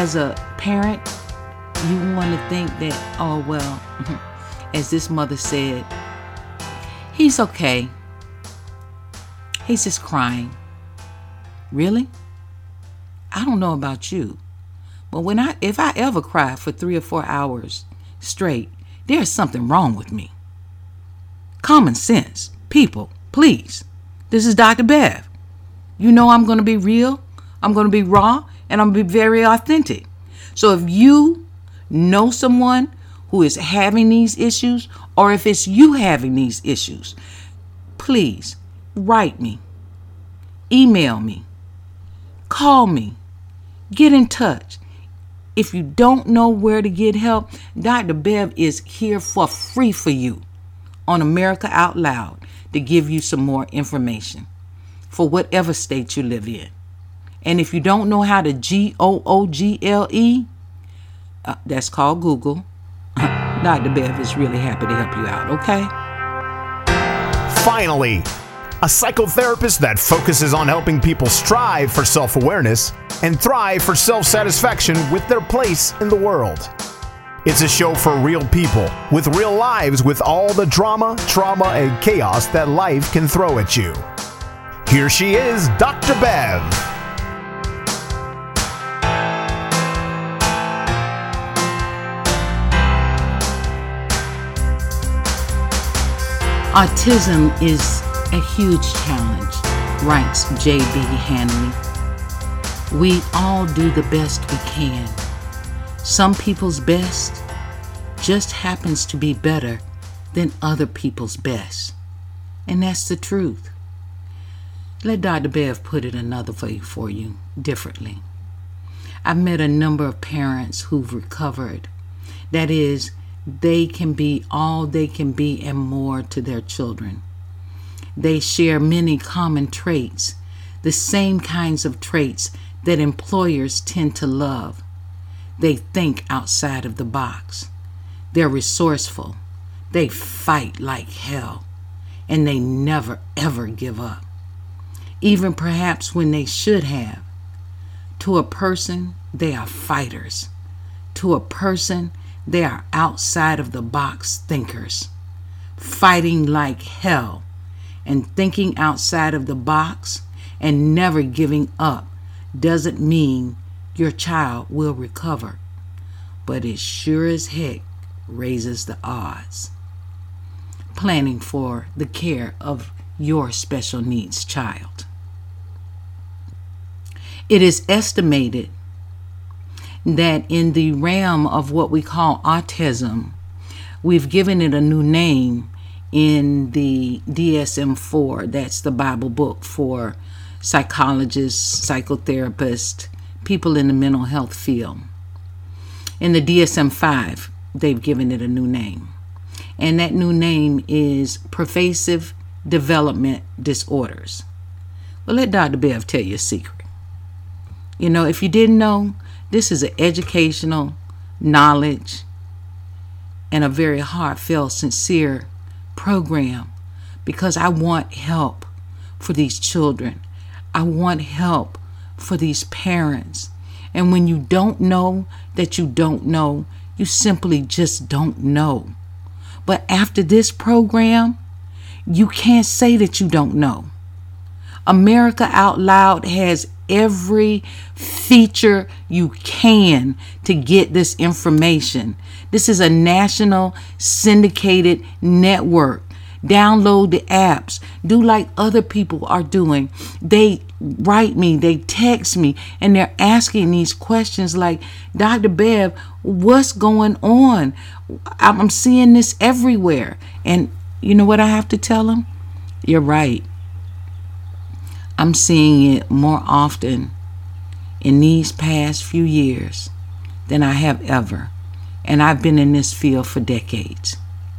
as a parent, you want to think that, oh, well, as this mother said, he's okay. He's just crying. Really? I don't know about you, but if I ever cry for 3 or 4 hours straight, there's something wrong with me. Common sense. People, please. This is Dr. Bev. You know I'm going to be real, I'm going to be raw, and I'm going to be very authentic. So if you know someone who is having these issues, or if it's you having these issues, please write me, email me, call me, get in touch. If you don't know where to get help, Dr. Bev is here for free for you on America Out Loud to give you some more information for whatever state you live in. And if you don't know how to Google, that's called Google, Dr. Bev is really happy to help you out, okay? Finally, a psychotherapist that focuses on helping people strive for self-awareness and thrive for self-satisfaction with their place in the world. It's a show for real people with real lives, with all the drama, trauma, and chaos that life can throw at you. Here she is, Dr. Bev. Autism is a huge challenge, writes J.B. Hanley. We all do the best we can. Some people's best just happens to be better than other people's best. And that's the truth. Let Dr. Bev put it another way for you, differently. I've met a number of parents who've recovered. That is, they can be all they can be and more to their children. They share many common traits, the same kinds of traits that employers tend to love. They think outside of the box. They're resourceful. They fight like hell. And they never, ever give up. Even perhaps when they should have. To a person, they are fighters. To a person, they are outside of the box thinkers. Fighting like hell and thinking outside of the box and never giving up doesn't mean your child will recover, but it sure as heck raises the odds. Planning for the care of your special needs child. It is estimated that in the realm of what we call autism, we've given it a new name in the DSM-4. That's the Bible book for psychologists, psychotherapists, people in the mental health field. In the DSM-5, they've given it a new name. And that new name is pervasive development disorders. Well, let Dr. Bev tell you a secret. You know, if you didn't know, this is an educational knowledge and a very heartfelt, sincere program because I want help for these children. I want help for these parents. And when you don't know that you don't know, you simply just don't know. But after this program, you can't say that you don't know. America Out Loud has every feature you can to get this information. This is a national syndicated network. Download the apps. Do like other people are doing. They write me, they text me, and they're asking these questions like, Dr. Bev, what's going on? I'm seeing this everywhere. And you know what I have to tell them? You're right. I'm seeing it more often in these past few years than I have ever. And I've been in this field for decades.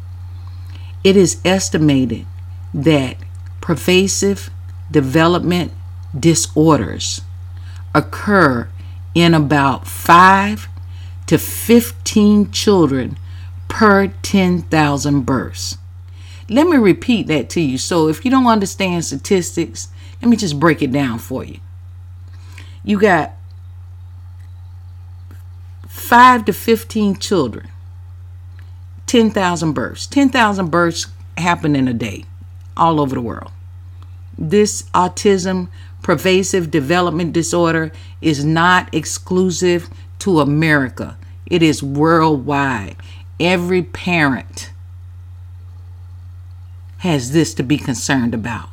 It is estimated that pervasive development disorders occur in about 5 to 15 children per 10,000 births. Let me repeat that to you. So if you don't understand statistics, let me just break it down for you. You got 5 to 15 children, 10,000 births. 10,000 births happen in a day all over the world. This autism pervasive development disorder is not exclusive to America. It is worldwide. Every parent has this to be concerned about.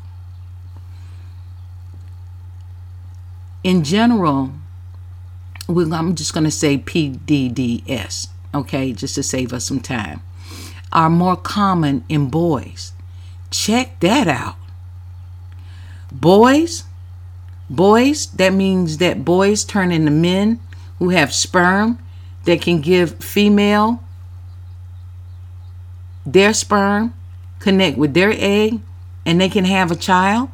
In general, I'm just going to say PDDS, okay, just to save us some time, are more common in boys. Check that out. Boys, that means that boys turn into men who have sperm that can give female their sperm, connect with their egg, and they can have a child.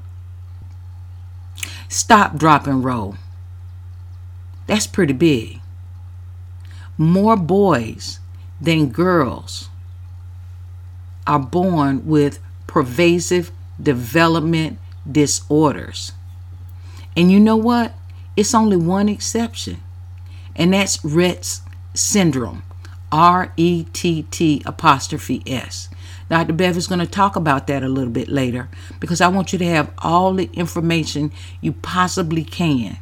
Stop, drop, and roll. That's pretty big. More boys than girls are born with pervasive development disorders. And you know what? It's only one exception, and that's Rett syndrome. RETT''S. Dr. Bev is going to talk about that a little bit later because I want you to have all the information you possibly can.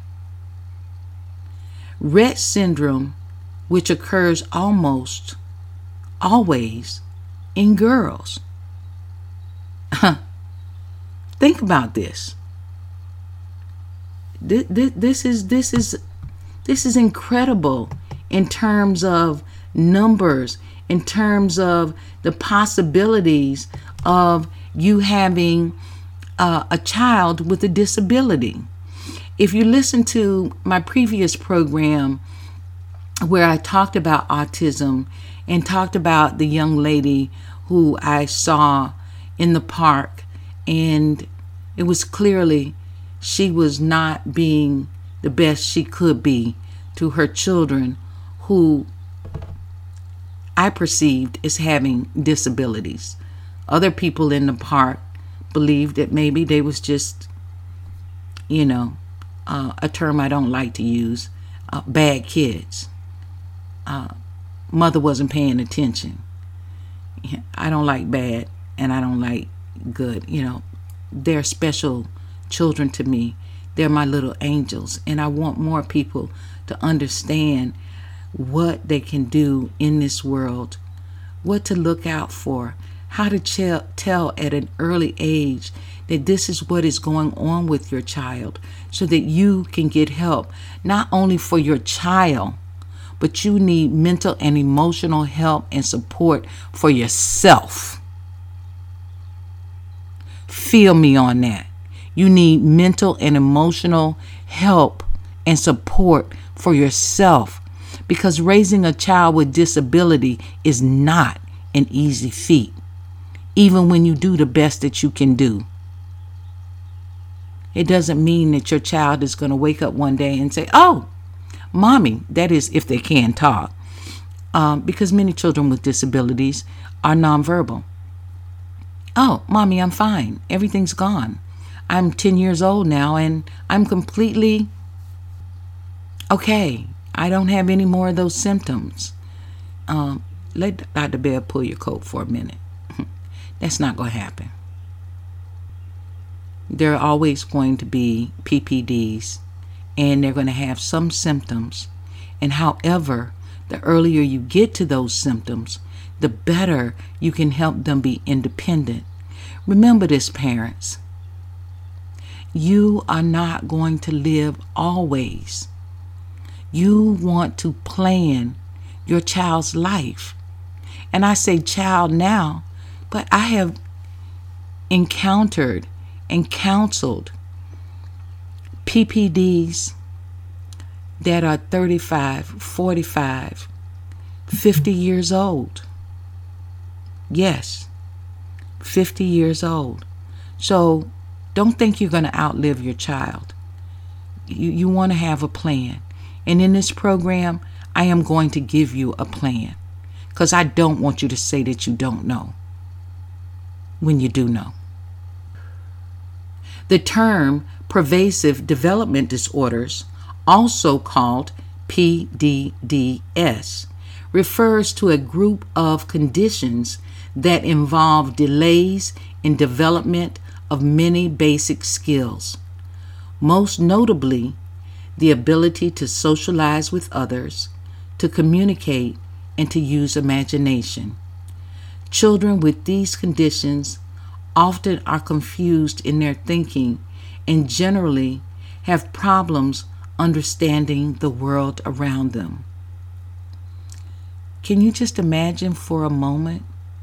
Rett syndrome, which occurs almost always in girls. Think about this. This is incredible in terms of numbers, in terms of the possibilities of you having a child with a disability. If you listen to my previous program where I talked about autism and talked about the young lady who I saw in the park, and it was clearly she was not being the best she could be to her children who I perceived as having disabilities. Other people in the park believed that maybe they was just, a term I don't like to use, bad kids. Mother wasn't paying attention. I don't like bad and I don't like good. They're special children to me. They're my little angels, and I want more people to understand what they can do in this world, what to look out for, how to tell at an early age that this is what is going on with your child so that you can get help, not only for your child, but you need mental and emotional help and support for yourself. Feel me on that. You need mental and emotional help and support for yourself, because raising a child with disability is not an easy feat, even when you do the best that you can do. It doesn't mean that your child is going to wake up one day and say, "Oh, mommy," that is if they can talk, because many children with disabilities are nonverbal. "Oh, mommy, I'm fine. Everything's gone. I'm 10 years old now and I'm completely okay. I don't have any more of those symptoms." Let Dr. Bev pull your coat for a minute. That's not going to happen. There are always going to be PPDs, and they're going to have some symptoms. And however, the earlier you get to those symptoms, the better you can help them be independent. Remember this, parents. You are not going to live always. You want to plan your child's life. And I say child now, but I have encountered and counseled PPDs that are 35, 45, 50 years old. Yes, 50 years old. So don't think you're going to outlive your child. You want to have a plan. And in this program, I am going to give you a plan, because I don't want you to say that you don't know when you do know. The term pervasive development disorders, also called PDDS, refers to a group of conditions that involve delays in development of many basic skills, most notably the ability to socialize with others, to communicate, and to use imagination. Children with these conditions often are confused in their thinking and generally have problems understanding the world around them. Can you just imagine for a moment?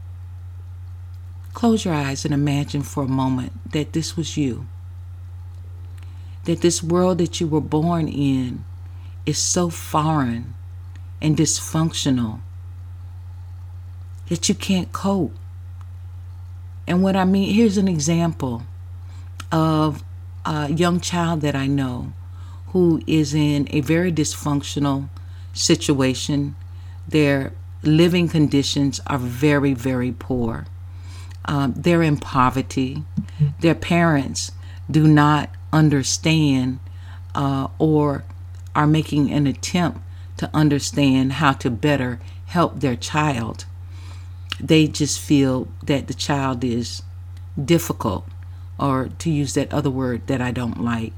Close your eyes and imagine for a moment that this was you. That this world that you were born in is so foreign and dysfunctional that you can't cope. And what I mean, here's an example of a young child that I know who is in a very dysfunctional situation. Their living conditions are very, very poor. They're in poverty. Their parents do not understand or are making an attempt to understand how to better help their child. They just feel that the child is difficult, or to use that other word that I don't like.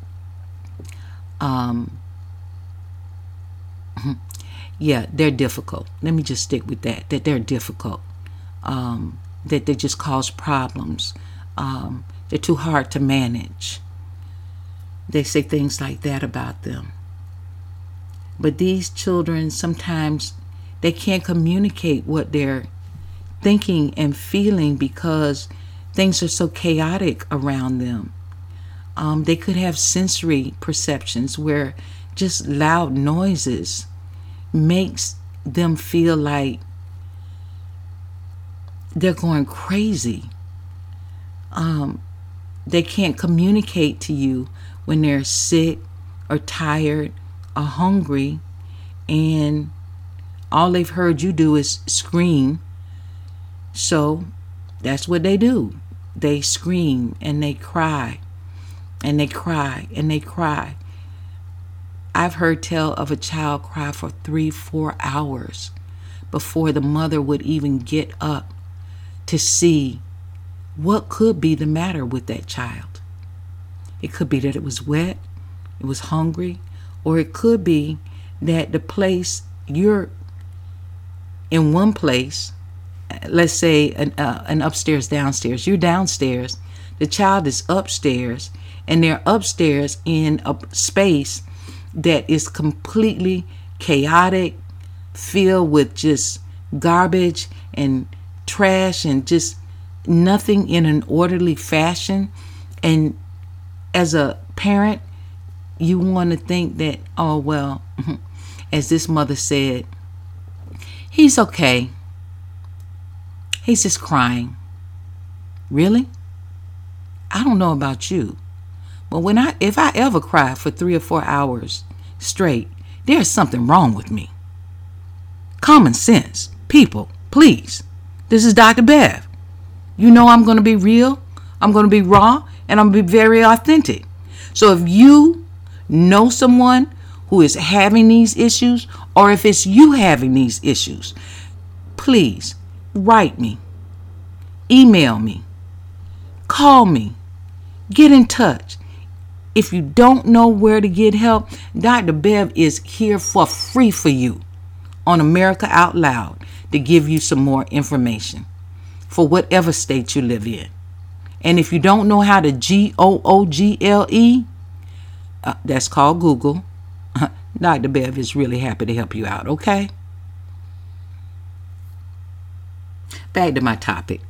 Yeah, they're difficult. Let me just stick with that they're difficult. That they just cause problems. They're too hard to manage. They say things like that about them. But these children, sometimes they can't communicate what they're thinking and feeling because things are so chaotic around them. They could have sensory perceptions where just loud noises makes them feel like they're going crazy. They can't communicate to you when they're sick or tired or hungry, and all they've heard you do is scream. So that's what they do. They scream and they cry and they cry and they cry. I've heard tell of a child cry for 3-4 hours before the mother would even get up to see what could be the matter with that child. It could be that it was wet, it was hungry, or it could be that the place you're in, one place, let's say an upstairs, downstairs. You're downstairs, the child is upstairs, and they're upstairs in a space that is completely chaotic, filled with just garbage and trash and just nothing in an orderly fashion. And as a parent, you want to think that, oh, well, as this mother said, he's okay. He's just crying. Really? I don't know about you, but if I ever cry for 3 or 4 hours straight, there's something wrong with me. Common sense. People, please. This is Dr. Bev. You know I'm going to be real, I'm going to be raw, and I'm going to be very authentic. So if you know someone who is having these issues, or if it's you having these issues, please write me, email me, call me, get in touch. If you don't know where to get help, Dr. Bev is here for free for you on America Out Loud to give you some more information for whatever state you live in. And if you don't know how to Google, that's called Google, Dr. Bev is really happy to help you out, okay? Back to my topic.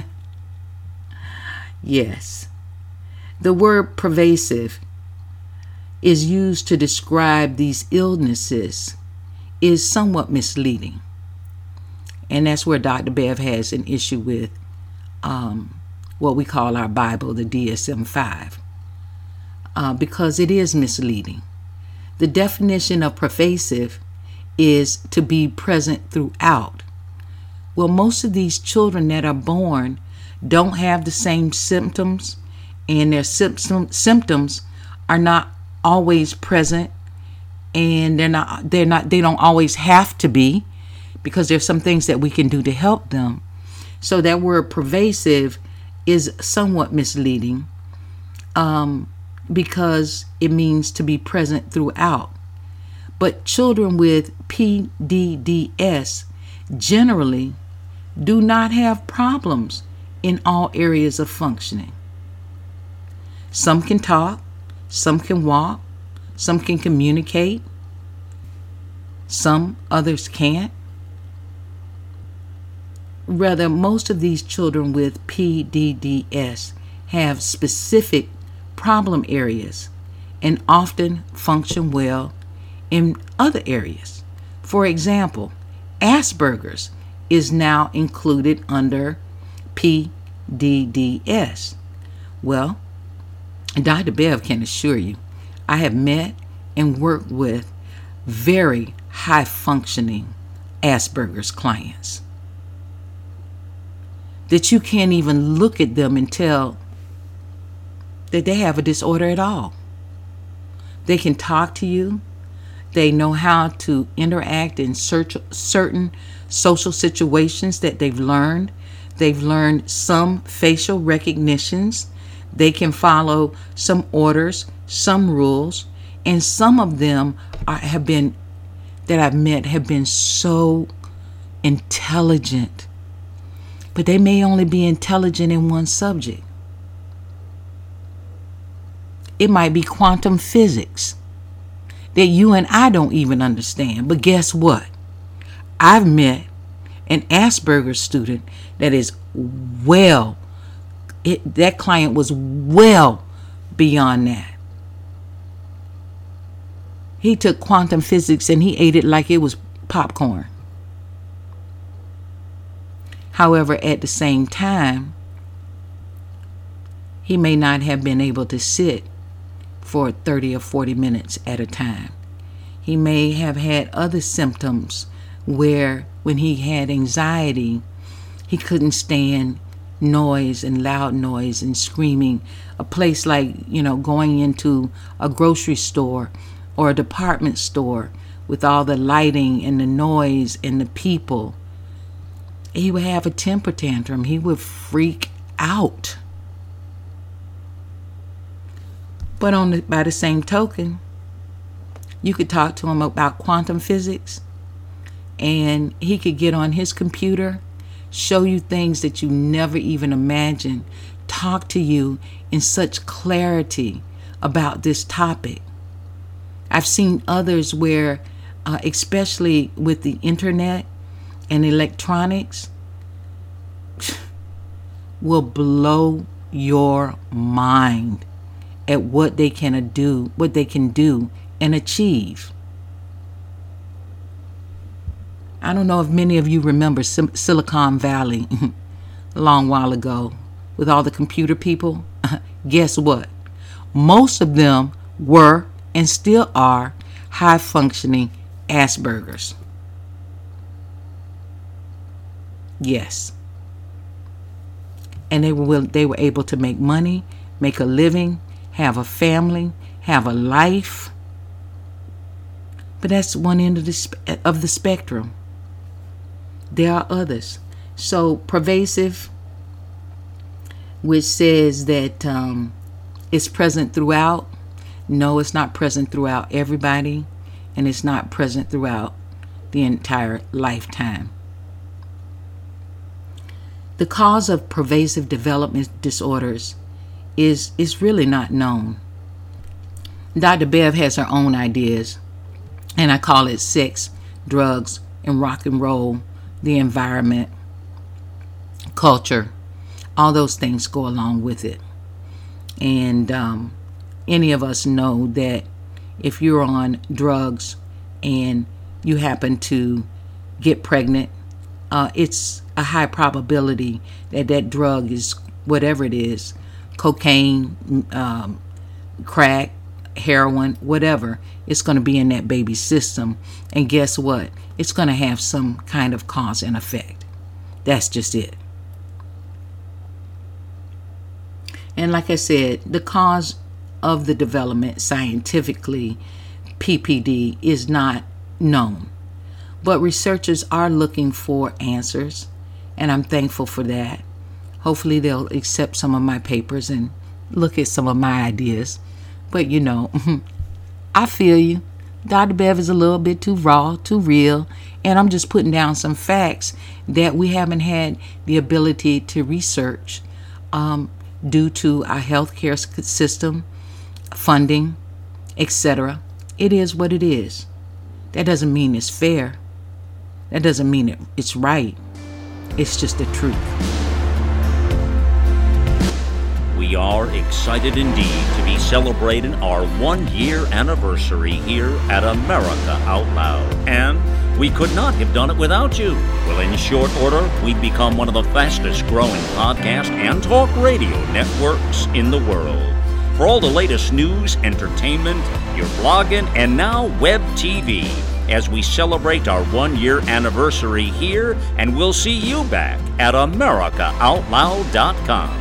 Yes. The word pervasive is used to describe these illnesses is somewhat misleading. And that's where Dr. Bev has an issue with what we call our Bible, the DSM-5, because it is misleading. The definition of pervasive is to be present throughout. Well, most of these children that are born don't have the same symptoms, and their symptoms are not always present and they don't always have to be, because there's some things that we can do to help them. So that word pervasive is somewhat misleading, because it means to be present throughout. But children with PDDS generally do not have problems in all areas of functioning. Some can talk, some can walk, some can communicate, some others can't. Rather, most of these children with PDDS have specific problem areas and often function well in other areas. For example, Asperger's is now included under PDDS. Well, Dr. Bev can assure you, I have met and worked with very high functioning Asperger's clients that you can't even look at them and tell that they have a disorder at all. They can talk to you. They know how to interact in certain social situations that they've learned. They've learned some facial recognitions. They can follow some orders, some rules, and some of them that I've met have been so intelligent. But they may only be intelligent in one subject. It might be quantum physics that you and I don't even understand. But guess what? I've met an Asperger's student that is that client was well beyond that. He took quantum physics and he ate it like it was popcorn. However, at the same time, he may not have been able to sit for 30 or 40 minutes at a time. He may have had other symptoms where when he had anxiety, he couldn't stand noise and loud noise and screaming. A place like, going into a grocery store or a department store with all the lighting and the noise and the people. He would have a temper tantrum. He would freak out. But by the same token, you could talk to him about quantum physics, and he could get on his computer, show you things that you never even imagined, talk to you in such clarity about this topic. I've seen others where, especially with the internet and electronics, will blow your mind at what they can do and achieve. I don't know if many of you remember Silicon Valley a long while ago with all the computer people. Guess what? Most of them were and still are high functioning Asperger's. Yes. And they were able to make money, make a living, have a family, have a life. But that's one end of the spectrum. There are others. So pervasive, which says that it's present throughout. No, it's not present throughout everybody, and it's not present throughout the entire lifetime. The cause of pervasive development disorders is really not known. Dr. Bev has her own ideas, and I call it sex, drugs, and rock and roll, the environment, culture. All those things go along with it. And any of us know that if you're on drugs and you happen to get pregnant, it's a high probability that that drug is whatever it is, cocaine, crack, heroin, whatever, it's going to be in that baby's system. And guess what? It's going to have some kind of cause and effect. That's just it. And like I said, the cause of the development scientifically, PPD is not known. But researchers are looking for answers, and I'm thankful for that. Hopefully they'll accept some of my papers and look at some of my ideas. But I feel you. Dr. Bev is a little bit too raw, too real, and I'm just putting down some facts that we haven't had the ability to research due to our healthcare system, funding, etc. It is what it is. That doesn't mean it's fair. That doesn't mean it's right. It's just the truth. We are excited indeed to be celebrating our 1-year anniversary here at America Out Loud. And we could not have done it without you. Well, in short order, we've become one of the fastest growing podcast and talk radio networks in the world. For all the latest news, entertainment, your blogging, and now web TV, as we celebrate our 1-year anniversary here, and we'll see you back at AmericaOutloud.com.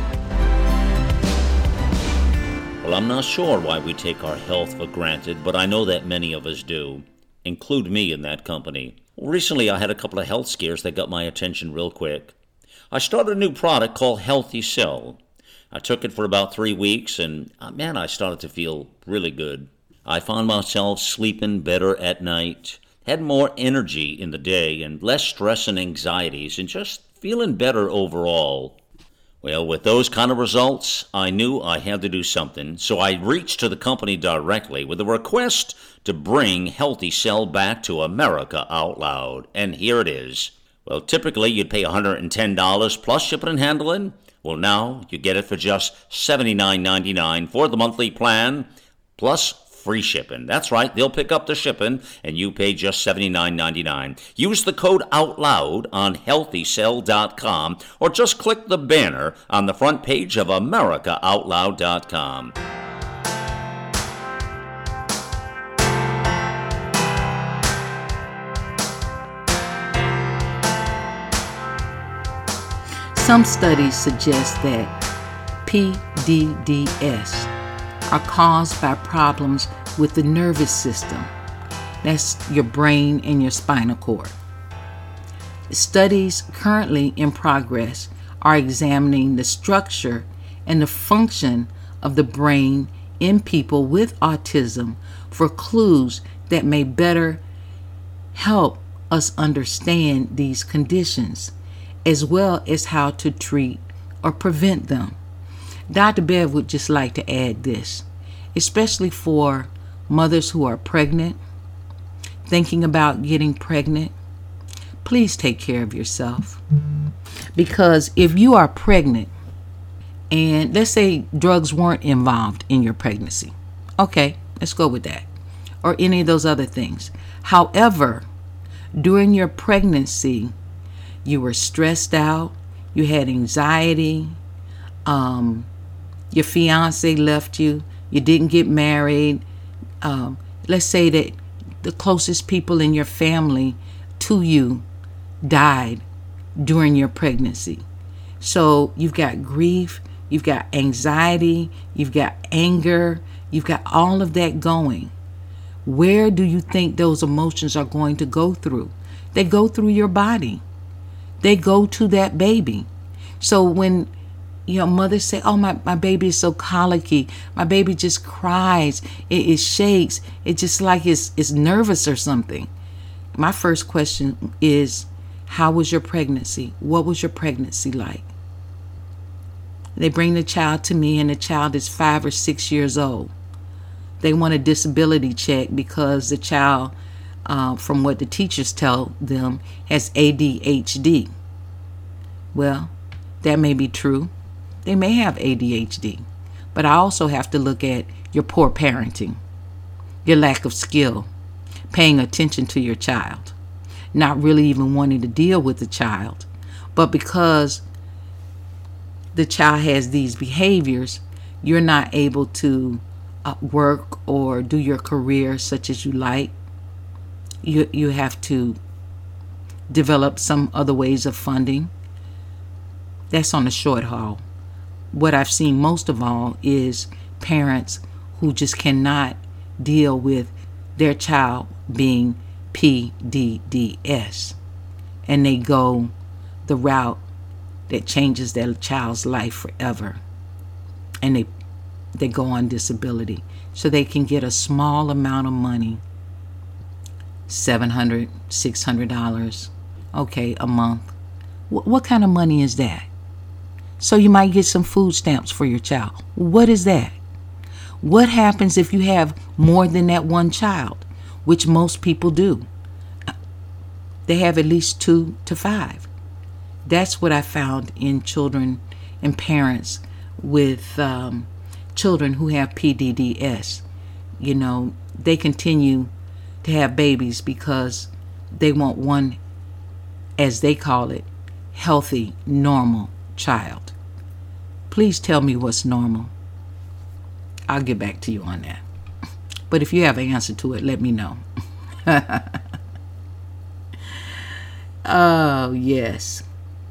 Well, I'm not sure why we take our health for granted, but I know that many of us do. Include me in that company. Recently, I had a couple of health scares that got my attention real quick. I started a new product called Healthy Cell. I took it for about 3 weeks, and man, I started to feel really good. I found myself sleeping better at night, had more energy in the day, and less stress and anxieties, and just feeling better overall. Well, with those kind of results, I knew I had to do something, so I reached to the company directly with a request to bring Healthy Cell back to America Out Loud. And here it is. Well, typically you'd pay $110 plus shipping and handling. Well, now you get it for just $79.99 for the monthly plan, plus free shipping. That's right, they'll pick up the shipping, and you pay just $79.99. Use the code OUTLOUD on HealthyCell.com, or just click the banner on the front page of AmericaOutloud.com. Some studies suggest that PDDS are caused by problems with the nervous system. That's your brain and your spinal cord. Studies currently in progress are examining the structure and the function of the brain in people with autism for clues that may better help us understand these conditions, as well as how to treat or prevent them. Dr. Bev would just like to add this, especially for mothers who are pregnant, thinking about getting pregnant. Please take care of yourself. Because if you are pregnant, and let's say drugs weren't involved in your pregnancy, okay, let's go with that, or any of those other things. However, during your pregnancy, you were stressed out, you had anxiety, your fiance left you, you didn't get married. Let's say that the closest people in your family to you died during your pregnancy. So you've got grief, you've got anxiety, you've got anger, you've got all of that going. Where do you think those emotions are going to go through? They go through your body. They go to that baby. So when your mother say, oh, my baby is so colicky, my baby just cries, it shakes, it just like it's nervous or something. My first question is, how was your pregnancy? What was your pregnancy like? They bring the child to me, and the child is 5 or 6 years old. They want a disability check because the child, from what the teachers tell them, has ADHD. Well, that may be true. They may have ADHD. But I also have to look at your poor parenting, your lack of skill, paying attention to your child, not really even wanting to deal with the child. But because the child has these behaviors, you're not able to work or do your career such as you like. You have to develop some other ways of funding. That's on the short haul. What I've seen most of all is parents who just cannot deal with their child being PDDS, and they go the route that changes their child's life forever, and they go on disability so they can get a small amount of money, $700, $600, okay, a month. What kind of money is that? So you might get some food stamps for your child. What is that? What happens if you have more than that one child, which most people do? They have at least 2 to 5. That's what I found in children and parents with children who have PDDS. You know, they continue to have babies because they want one, as they call it, healthy, normal child. Please tell me what's normal. I'll get back to you on that. But if you have an answer to it, let me know. Oh, yes.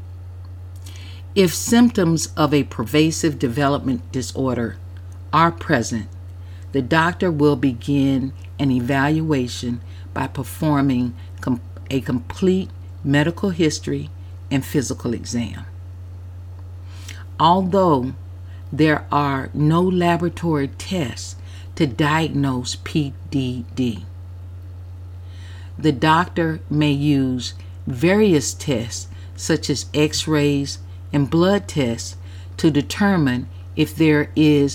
If symptoms of a pervasive development disorder are present, the doctor will begin an evaluation by performing a complete medical history and physical exam. Although there are no laboratory tests to diagnose PDD, the doctor may use various tests such as x-rays and blood tests to determine if there is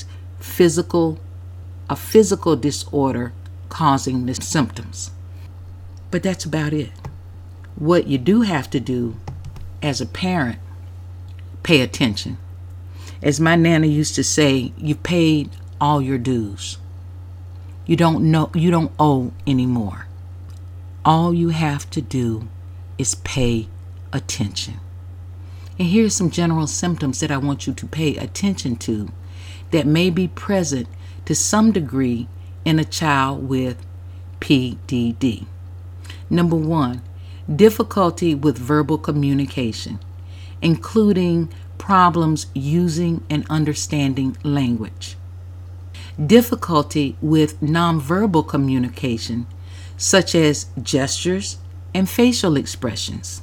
a physical disorder causing the symptoms. But that's about it. What you do have to do as a parent, pay attention. As my nana used to say, you've paid all your dues. You don't owe anymore. All you have to do is pay attention. And here's some general symptoms that I want you to pay attention to that may be present to some degree in a child with PDD. Number 1, difficulty with verbal communication, including problems using and understanding language. Difficulty with nonverbal communication, such as gestures and facial expressions.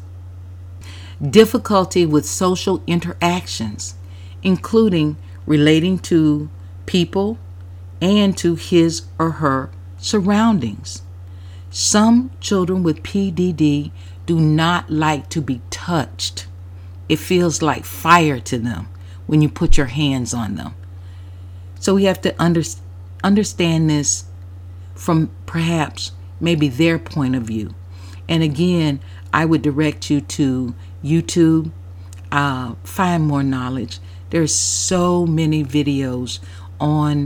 Difficulty with social interactions, including relating to people and to his or her surroundings. Some children with PDD do not like to be touched. It feels like fire to them when you put your hands on them. So we have to understand this from perhaps maybe their point of view. And again, I would direct you to YouTube, find more knowledge. There's so many videos on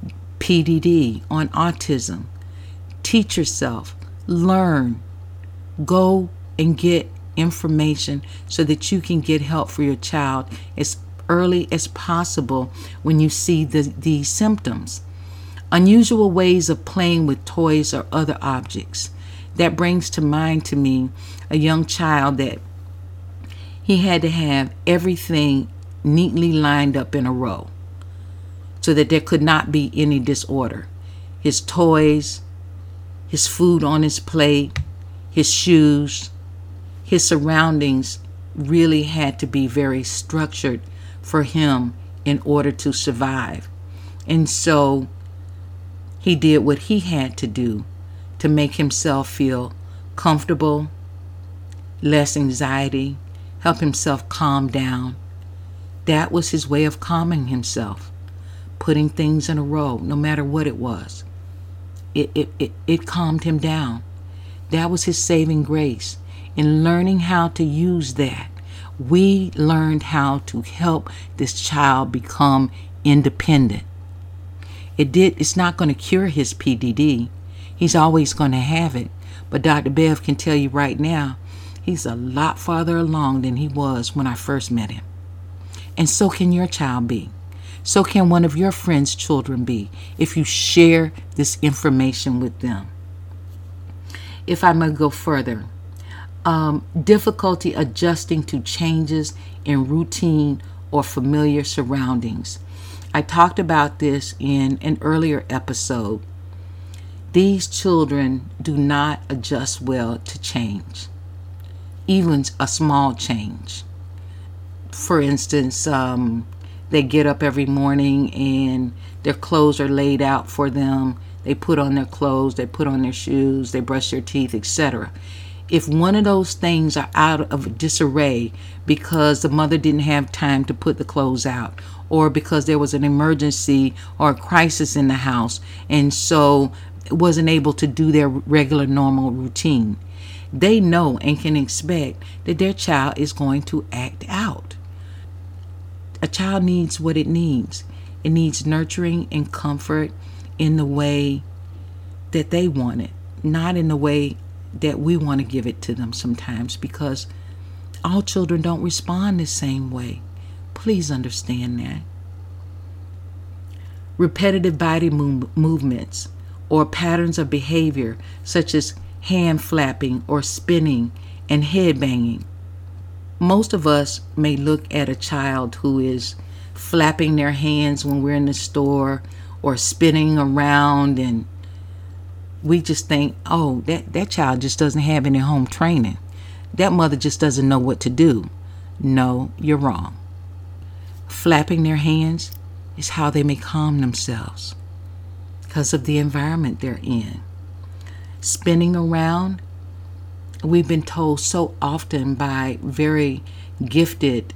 PDD, on autism. Teach yourself, learn, go and get information so that you can get help for your child as early as possible when you see these symptoms. Unusual ways of playing with toys or other objects. That brings to mind to me a young child that he had to have everything neatly lined up in a row so that there could not be any disorder. His toys, his food on his plate, his shoes, his surroundings really had to be very structured for him in order to survive. And so he did what he had to do to make himself feel comfortable, less anxiety, help himself calm down. That was his way of calming himself, putting things in a row, no matter what it was. It calmed him down. That was his saving grace. In learning how to use that, we learned how to help this child become independent. It's not going to cure his PDD. He's always going to have it. But Dr. Bev can tell you right now, he's a lot farther along than he was when I first met him. And so can your child be. So can one of your friends' children be if you share this information with them. If I may go further, difficulty adjusting to changes in routine or familiar surroundings. I talked about this in an earlier episode. These children do not adjust well to change, even a small change. For instance, they get up every morning and their clothes are laid out for them. They put on their clothes, they put on their shoes, they brush their teeth, etc. If one of those things are out of disarray because the mother didn't have time to put the clothes out, or because there was an emergency or a crisis in the house, and so wasn't able to do their regular normal routine, they know and can expect that their child is going to act out. A child needs what it needs. It needs nurturing and comfort in the way that they want it, not in the way that we want to give it to them sometimes, because all children don't respond the same way. Please understand that. Repetitive body movements or patterns of behavior such as hand flapping or spinning and head banging. Most of us may look at a child who is flapping their hands when we're in the store or spinning around, and we just think, oh, that child just doesn't have any home training. That mother just doesn't know what to do. No, you're wrong. Flapping their hands is how they may calm themselves because of the environment they're in. Spinning around, we've been told so often by very gifted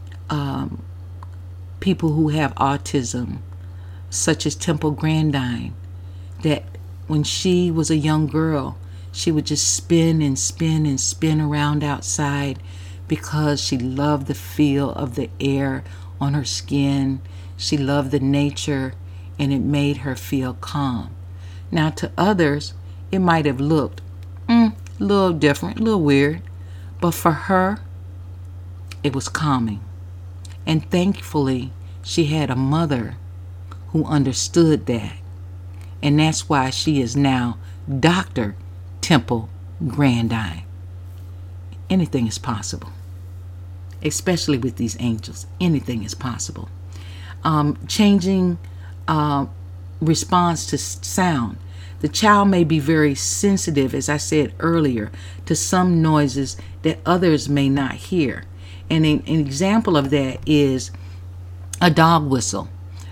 people who have autism, such as Temple Grandin, that when she was a young girl, she would just spin and spin and spin around outside because she loved the feel of the air on her skin. She loved the nature, and it made her feel calm. Now, to others, it might have looked a little different, a little weird, but for her, it was calming. And thankfully, she had a mother who understood that. And that's why she is now Dr. Temple Grandin. Anything is possible, especially with these angels. Anything is possible. Changing response to sound. The child may be very sensitive, as I said earlier, to some noises that others may not hear. And an example of that is a dog whistle.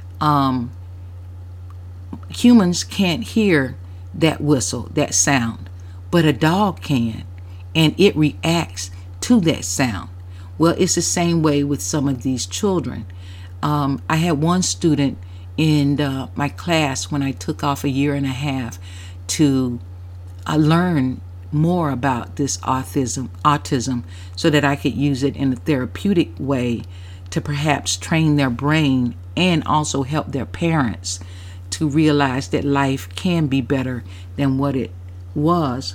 Humans can't hear that whistle, that sound, but a dog can, and it reacts to that sound. Well, it's the same way with some of these children. I had one student in my class when I took off 1.5 years to learn more about this autism so that I could use it in a therapeutic way to perhaps train their brain and also help their parents to realize that life can be better than what it was.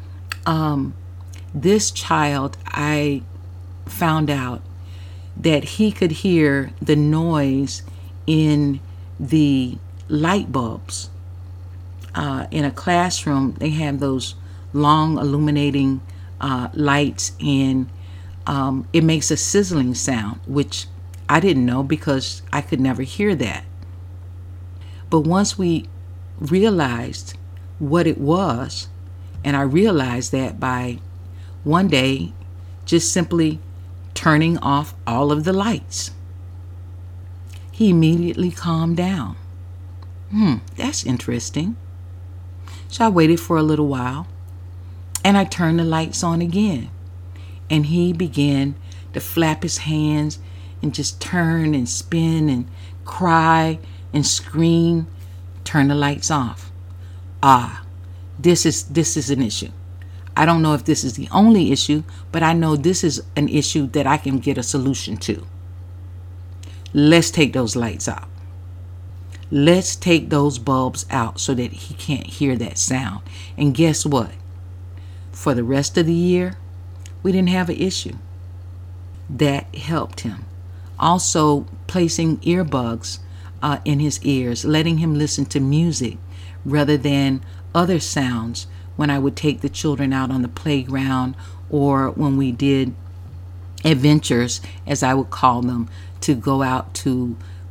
This child, I found out that he could hear the noise in the light bulbs. In a classroom, they have those long illuminating lights, and it makes a sizzling sound, which I didn't know because I could never hear that. But once we realized what it was, and I realized that by one day just simply turning off all of the lights, he immediately calmed down. That's interesting. So I waited for a little while, and I turned the lights on again, and he began to flap his hands and just turn and spin and cry and scream. Turn the lights off. This is an issue. I don't know if this is the only issue, but I know this is an issue that I can get a solution to. Let's take those lights out. Let's take those bulbs out so that he can't hear that sound. And guess what? For the rest of the year, we didn't have an issue. That helped him. Also, placing earbuds in his ears, letting him listen to music rather than other sounds when I would take the children out on the playground, or when we did adventures, as I would call them, to go out to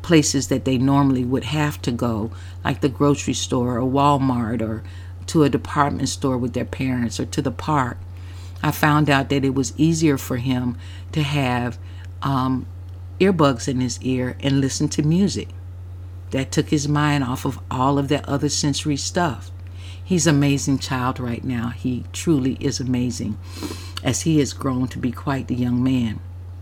places that they normally would have to go, like the grocery store or Walmart or to a department store with their parents or to the park, I found out that it was easier for him to have earbuds in his ear and listen to music. That took his mind off of all of that other sensory stuff. He's an amazing child right now. He truly is amazing, as he has grown to be quite the young man.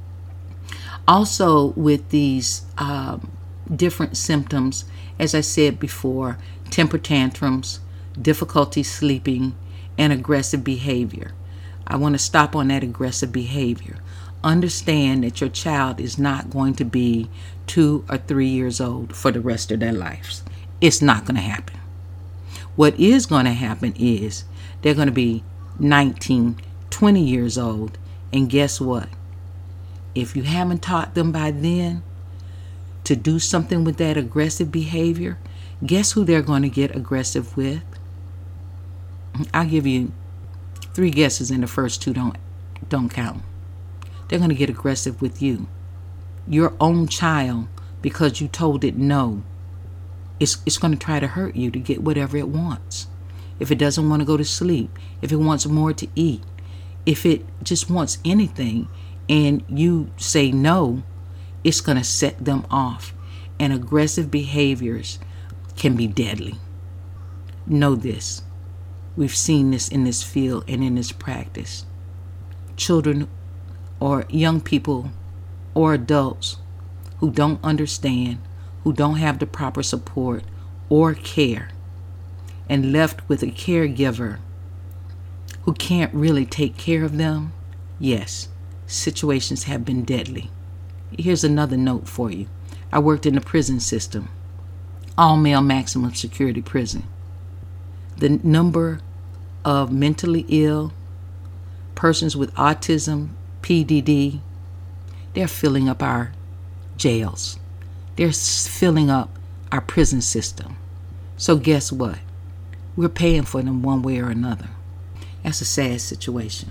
Also, with these different symptoms, as I said before, temper tantrums, difficulty sleeping, and aggressive behavior. I want to stop on that aggressive behavior. Understand that your child is not going to be 2 or 3 years old for the rest of their lives. It's not going to happen. What is going to happen is they're going to be 19, 20 years old, and guess what? If you haven't taught them by then to do something with that aggressive behavior, guess who they're going to get aggressive with? I'll give you 3 guesses, and the first 2 don't count. They're going to get aggressive with you. Your own child, because you told it no, it's going to try to hurt you to get whatever it wants. If it doesn't want to go to sleep, if it wants more to eat, if it just wants anything and you say no, it's going to set them off. And aggressive behaviors can be deadly. Know this. We've seen this in this field and in this practice. Children or young people or adults who don't understand, who don't have the proper support or care, and left with a caregiver who can't really take care of them, yes, situations have been deadly. Here's another note for you. I worked in the prison system, all-male maximum security prison. The number of mentally ill, persons with autism, PDD, they're filling up our jails. They're filling up our prison system. So guess what? We're paying for them one way or another. That's a sad situation.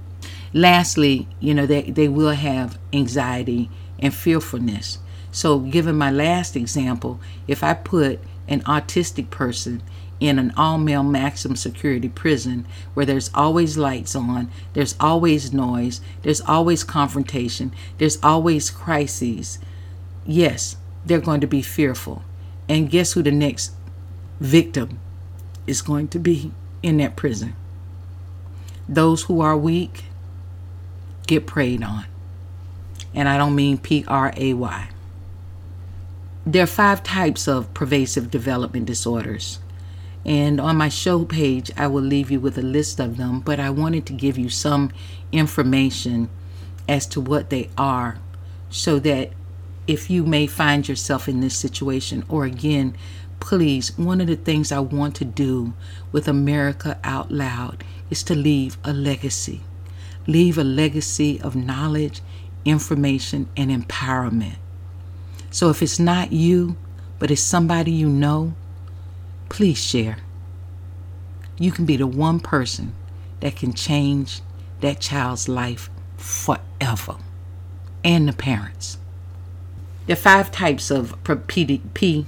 Lastly, they will have anxiety and fearfulness. So given my last example, if I put an autistic person in an all-male maximum security prison where there's always lights on, there's always noise, there's always confrontation, there's always crises, yes, they're going to be fearful. And guess who the next victim is going to be in that prison? Those who are weak get preyed on. And I don't mean P-R-A-Y. There are 5 types of pervasive development disorders. And on my show page, I will leave you with a list of them, but I wanted to give you some information as to what they are, so that if you may find yourself in this situation, or again, please, one of the things I want to do with America Out Loud is to leave a legacy. Leave a legacy of knowledge, information, and empowerment. So if it's not you, but it's somebody you know, please share. You can be the one person that can change that child's life forever, and the parents. There are 5 types of PDD.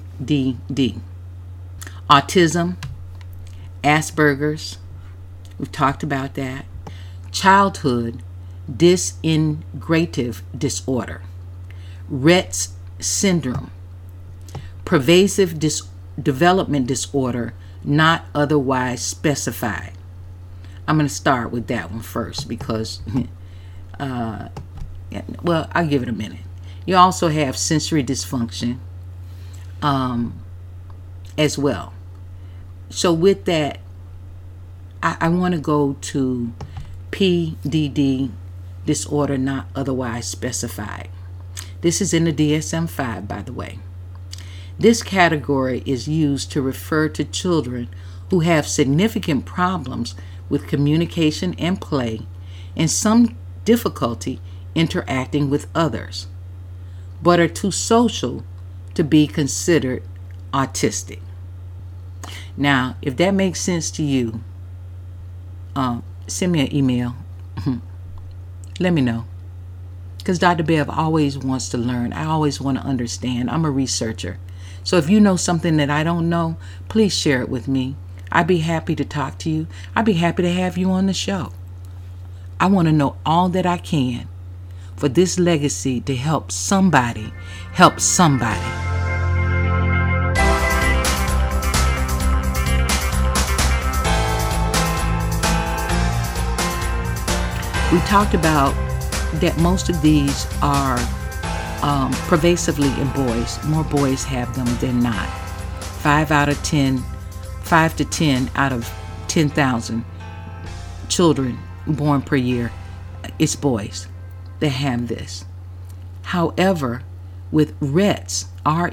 Autism, Asperger's, we've talked about that. Childhood disintegrative disorder, Rett syndrome, pervasive development disorder not otherwise specified. I'm going to start with that one first because, I'll give it a minute. You also have sensory dysfunction as well. So with that, I want to go to PDD, disorder not otherwise specified. This is in the DSM-5, by the way. This category is used to refer to children who have significant problems with communication and play, and some difficulty interacting with others, but are too social to be considered autistic. Now, if that makes sense to you, send me an email. Let me know. Because Dr. Bev always wants to learn. I always want to understand. I'm a researcher. So if you know something that I don't know, please share it with me. I'd be happy to talk to you. I'd be happy to have you on the show. I want to know all that I can for this legacy to help somebody help somebody. We talked about that most of these are pervasively in boys. More boys have them than not. 5 to 10 out of 10,000 children born per year, it's boys that have this. However, with Rett's,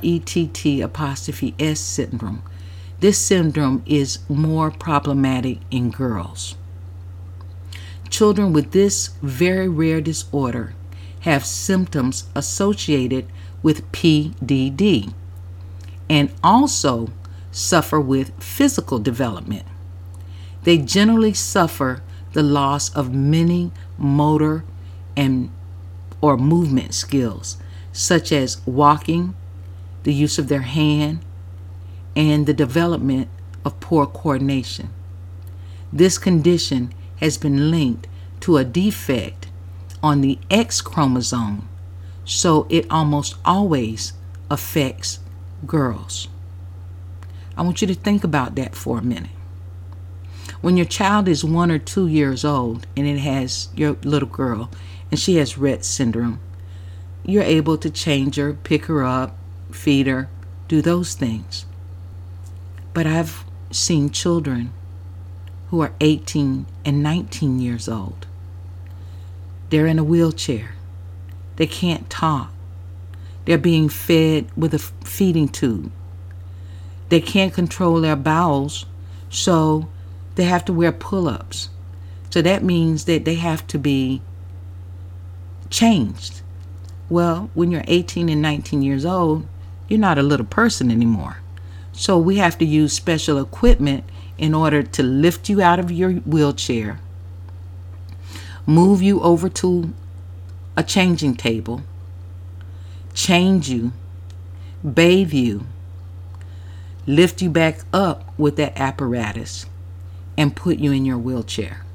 RETT' syndrome, this syndrome is more problematic in girls. Children with this very rare disorder have symptoms associated with PDD and also suffer with physical development. They generally suffer the loss of many motor or movement skills, such as walking, the use of their hand, and the development of poor coordination. This condition has been linked to a defect on the X chromosome, so it almost always affects girls. I want you to think about that for a minute. When your child is 1 or 2 years old and it has your little girl and she has Rett syndrome, you're able to change her, pick her up, feed her, do those things. But I've seen children who are 18 and 19 years old. They're in a wheelchair. They can't talk. They're being fed with a feeding tube. They can't control their bowels, so they have to wear pull-ups. So that means that they have to be changed. Well, when you're 18 and 19 years old, you're not a little person anymore. So we have to use special equipment in order to lift you out of your wheelchair, move you over to a changing table, change you, bathe you, lift you back up with that apparatus, and put you in your wheelchair.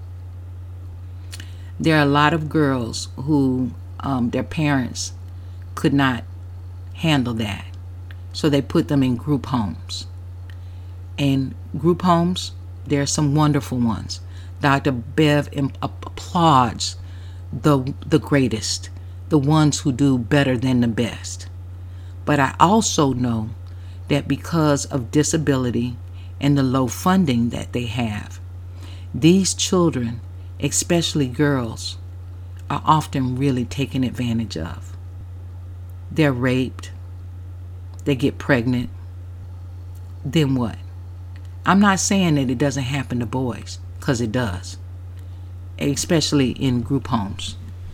There are a lot of girls who their parents could not handle that, so they put them in group homes. And group homes, there are some wonderful ones. Dr. Bev applauds the greatest, the ones who do better than the best. But I also know that because of disability and the low funding that they have, these children, especially girls, are often really taken advantage of. They're raped, they get pregnant, then what? I'm not saying that it doesn't happen to boys, because it does, especially in group homes.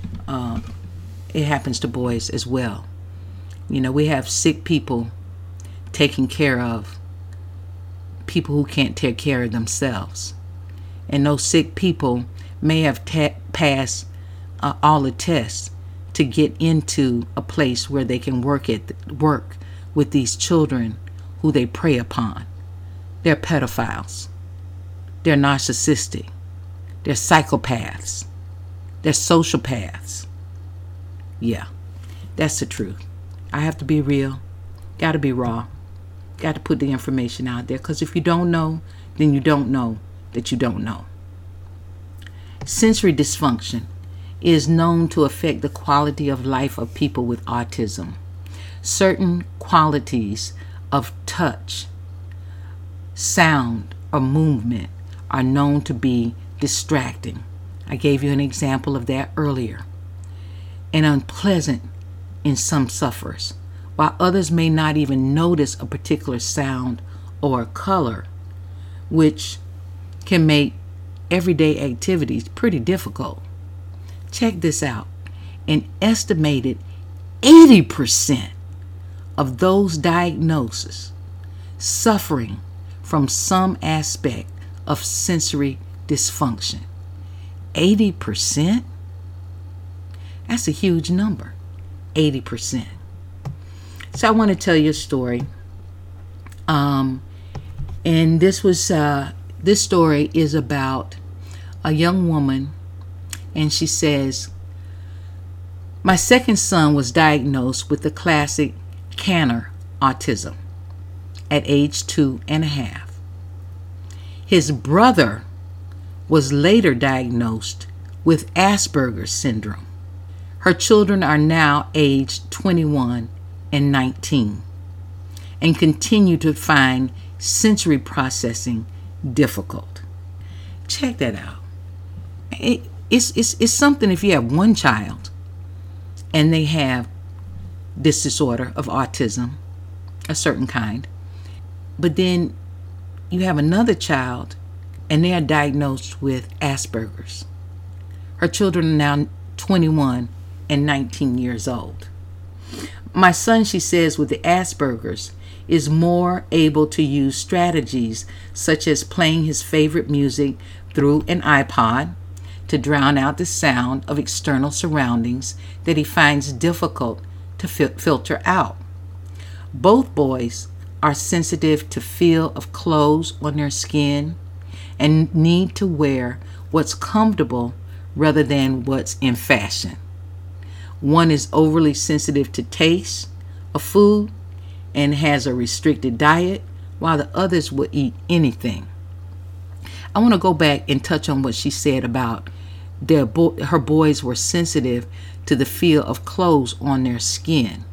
It happens to boys as well. You know, we have sick people taking care of people who can't take care of themselves. And those sick people may have passed all the tests to get into a place where they can work with these children who they prey upon. They're pedophiles. They're narcissistic. They're psychopaths. They're sociopaths. Yeah, that's the truth. I have to be real. Got to be raw. Got to put the information out there, because if you don't know, then you don't know that you don't know. Sensory dysfunction is known to affect the quality of life of people with autism. Certain qualities of touch, sound, or movement are known to be distracting. I gave you an example of that earlier. And unpleasant in some sufferers, while others may not even notice a particular sound or a color, which can make everyday activities pretty difficult. Check this out. An estimated 80% of those diagnosed suffering from some aspect of sensory dysfunction. 80%? That's a huge number, 80%. So I want to tell you a story. And this story is about a young woman, and she says, my second son was diagnosed with the classic Kanner autism at age 2.5. His brother was later diagnosed with Asperger's syndrome. Her children are now aged 21 and 19 and continue to find sensory processing difficult. Check that out. It's something if you have one child and they have this disorder of autism, a certain kind, but then you have another child and they are diagnosed with Asperger's. Her children are now 21 and 19 years old. My son, she says, with the Asperger's, is more able to use strategies such as playing his favorite music through an iPod to drown out the sound of external surroundings that he finds difficult to filter out. Both boys are sensitive to feel of clothes on their skin and need to wear what's comfortable rather than what's in fashion. One is overly sensitive to taste of food and has a restricted diet, while the others will eat anything. I want to go back and touch on what she said about her boys were sensitive to the feel of clothes on their skin.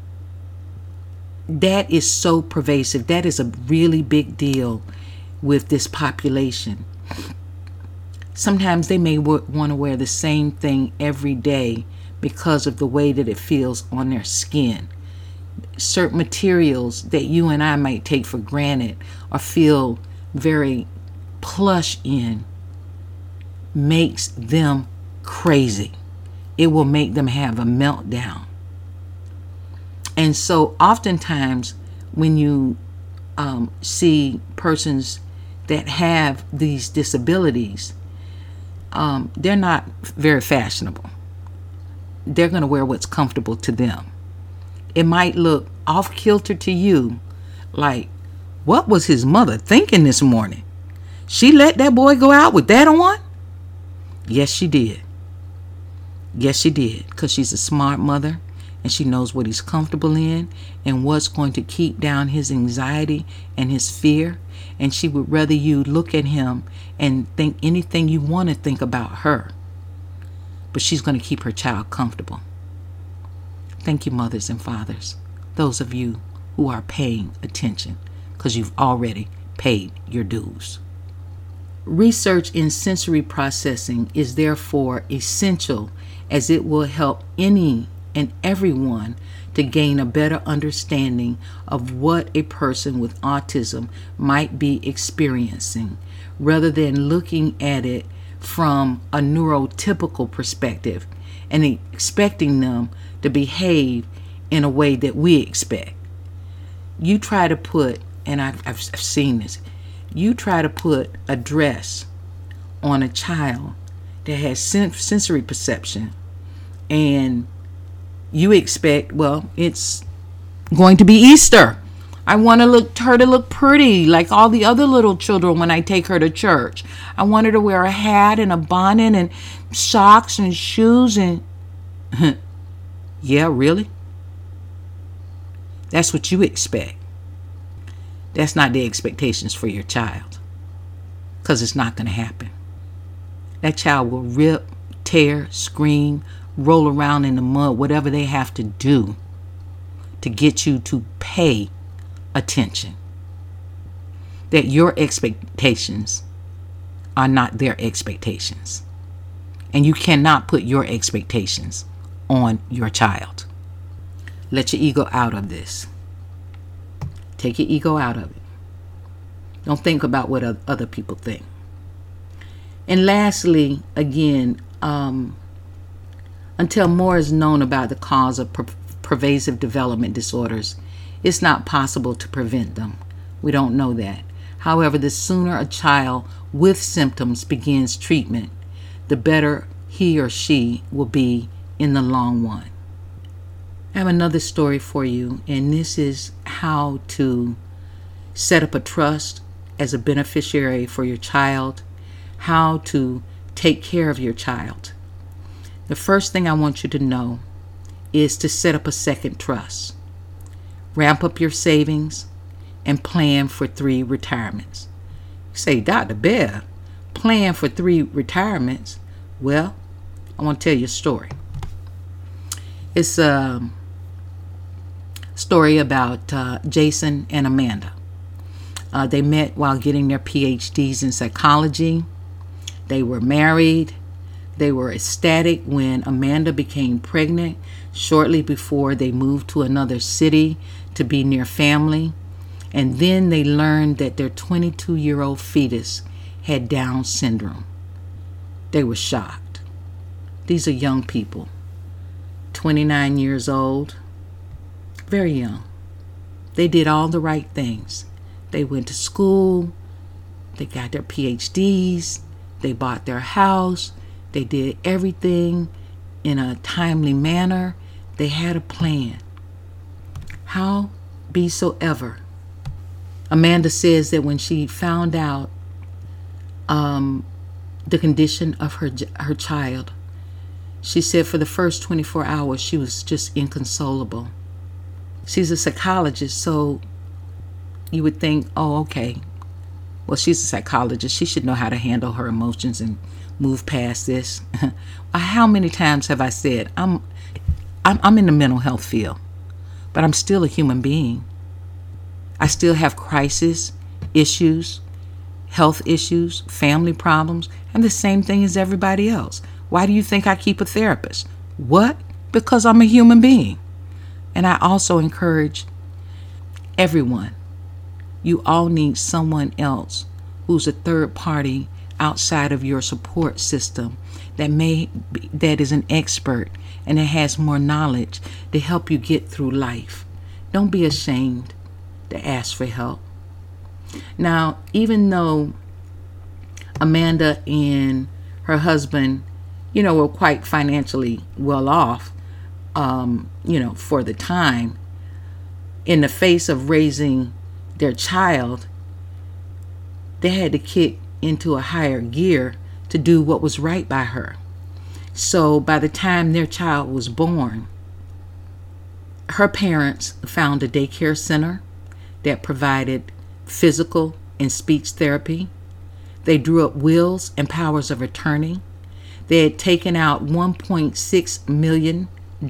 That is so pervasive. That is a really big deal with this population. Sometimes they may want to wear the same thing every day because of the way that it feels on their skin. Certain materials that you and I might take for granted or feel very plush in makes them crazy. It will make them have a meltdown. And so oftentimes when you see persons that have these disabilities, they're not very fashionable. They're going to wear what's comfortable to them. It might look off kilter to you, like, what was his mother thinking this morning? She let that boy go out with that on? Yes, she did. Yes, she did, because she's a smart mother and she knows what he's comfortable in and what's going to keep down his anxiety and his fear. And she would rather you look at him and think anything you want to think about her. But she's going to keep her child comfortable. Thank you, mothers and fathers, those of you who are paying attention, because you've already paid your dues. Research in sensory processing is therefore essential, as it will help any and everyone to gain a better understanding of what a person with autism might be experiencing, rather than looking at it from a neurotypical perspective and expecting them to behave in a way that we expect. You try to put, and I've seen this, you try to put a dress on a child that has sensory perception, and you expect, well, it's going to be Easter. I want her to look pretty like all the other little children when I take her to church. I want her to wear a hat and a bonnet and socks and shoes and... Yeah, really? That's what you expect. That's not the expectations for your child, because it's not going to happen. That child will rip, tear, scream, roll around in the mud, whatever they have to do to get you to pay attention. That your expectations are not their expectations. And you cannot put your expectations on your child. Let your ego out of this. Take your ego out of it. Don't think about what other people think. And lastly, again, until more is known about the cause of pervasive development disorders, it's not possible to prevent them. We don't know that. However, the sooner a child with symptoms begins treatment, the better he or she will be in the long run. I have another story for you, and this is how to set up a trust as a beneficiary for your child, how to take care of your child. The first thing I want you to know is to set up a second trust. Ramp up your savings and plan for 3 retirements. You say, Dr. Bear, plan for 3 retirements? Well, I want to tell you a story. It's a story about Jason and Amanda. They met while getting their PhDs in psychology. They were married. They were ecstatic when Amanda became pregnant shortly before they moved to another city to be near family. And then they learned that their 22-year-old fetus had Down syndrome. They were shocked. These are young people, 29 years old, very young. They did all the right things. They went to school, they got their PhDs, they bought their house, they did everything in a timely manner. They had a plan. Howsoever, Amanda says that when she found out the condition of her child, she said for the first 24 hours she was just inconsolable. She's a psychologist, so you would think, oh, okay, well, she's a psychologist. She should know how to handle her emotions and move past this. How many times have I said, I'm in the mental health field, but I'm still a human being. I still have crisis, issues, health issues, family problems, and the same thing as everybody else. Why do you think I keep a therapist? What? Because I'm a human being. And I also encourage everyone, you all need someone else who's a third party outside of your support system that is an expert and that has more knowledge to help you get through life. Don't be ashamed to ask for help. Now, even though Amanda and her husband, were quite financially well off, for the time, in the face of raising their child, they had to kick into a higher gear to do what was right by her. So by the time their child was born, her parents found a daycare center that provided physical and speech therapy. They drew up wills and powers of attorney. They had taken out $1.6 million,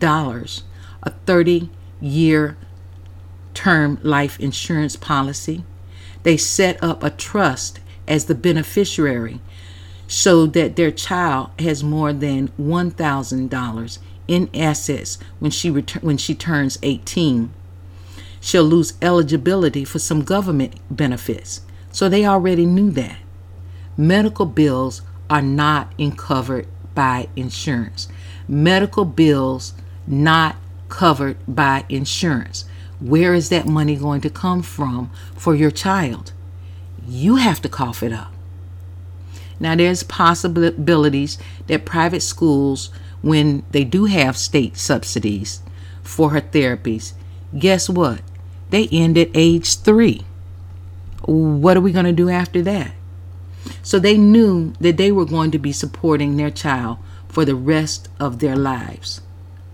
a 30-year term life insurance policy. They set up a trust as the beneficiary so that their child has more than $1,000 in assets when she turns 18. She'll lose eligibility for some government benefits. So they already knew that. Medical bills are not covered by insurance. Medical bills not covered by insurance. Where is that money going to come from for your child? You have to cough it up. Now, there's possibilities that private schools, when they do have state subsidies for her therapies, guess what? They end at age 3. What are we going to do after that? So they knew that they were going to be supporting their child for the rest of their lives.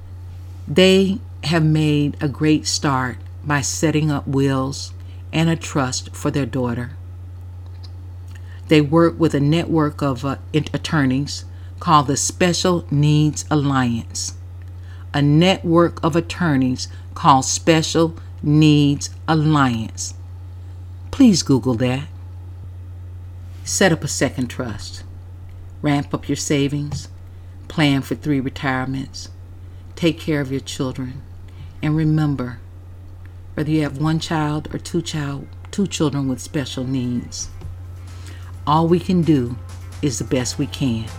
They have made a great start by setting up wills and a trust for their daughter. They work with a network of attorneys called the Special Needs Alliance. A network of attorneys called Special Needs Alliance. Please Google that. Set up a second trust. Ramp up your savings. Plan for 3 retirements. Take care of your children. And remember, whether you have 1 child or 2 children with special needs, all we can do is the best we can.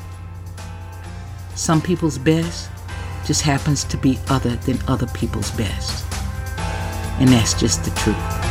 Some people's best just happens to be other than other people's best. And that's just the truth.